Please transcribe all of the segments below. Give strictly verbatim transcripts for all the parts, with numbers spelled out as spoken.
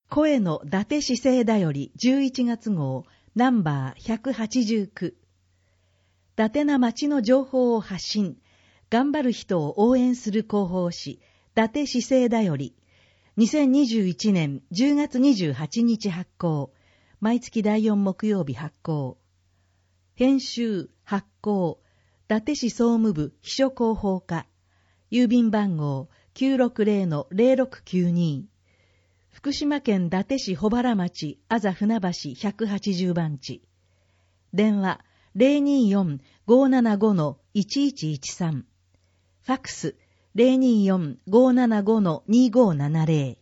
声の伊達市政だよりじゅういちがつ号ナンバーひゃくはちじゅうきゅう。伊達な町の情報を発信、頑張る人を応援する広報誌、伊達市政だより、にせんにじゅういちねんじゅうがつにじゅうはちにち発行、毎月だいよん木曜日発行。編集、発行、伊達市総務部秘書広報課、郵便番号 きゅうろくぜろ ぜろろくきゅうに、福島県伊達市保原町あざ船橋ひゃくはちじゅうばんち。電話 ゼロにーよん ごーななご いちいちいちさん。ファックス ゼロにーよん ごーななご にーごーななぜ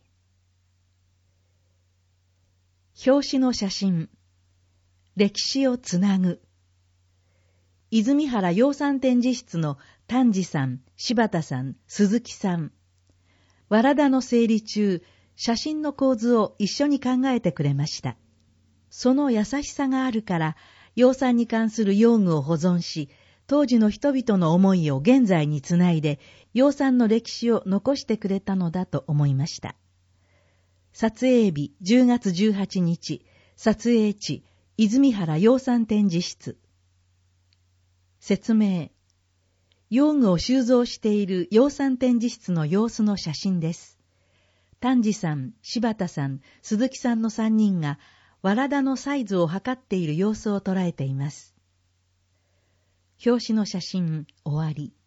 ろ。表紙の写真。歴史をつなぐ。泉原養蚕展示室の丹治さん、柴田さん、鈴木さん。わらだの整理中、写真の構図を一緒に考えてくれました。その優しさがあるから、養蚕に関する用具を保存し、当時の人々の思いを現在につないで、養蚕の歴史を残してくれたのだと思いました。撮影日じゅうがつじゅうはちにち、撮影地、泉原養蚕展示室。説明。用具を収蔵している養蚕展示室の様子の写真です。丹治さん、柴田さん、鈴木さんのさんにんが、わらだのサイズを測っている様子を捉えています。表紙の写真、終わり。